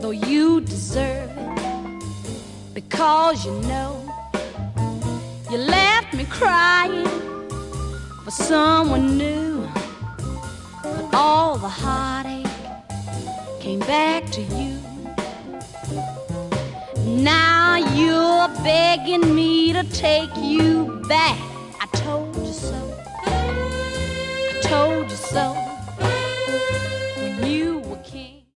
though you deserve it, because you know you left me crying for someone new, but all the heartache came back to you. Now you're begging me to take you back. I told you so. I told you so.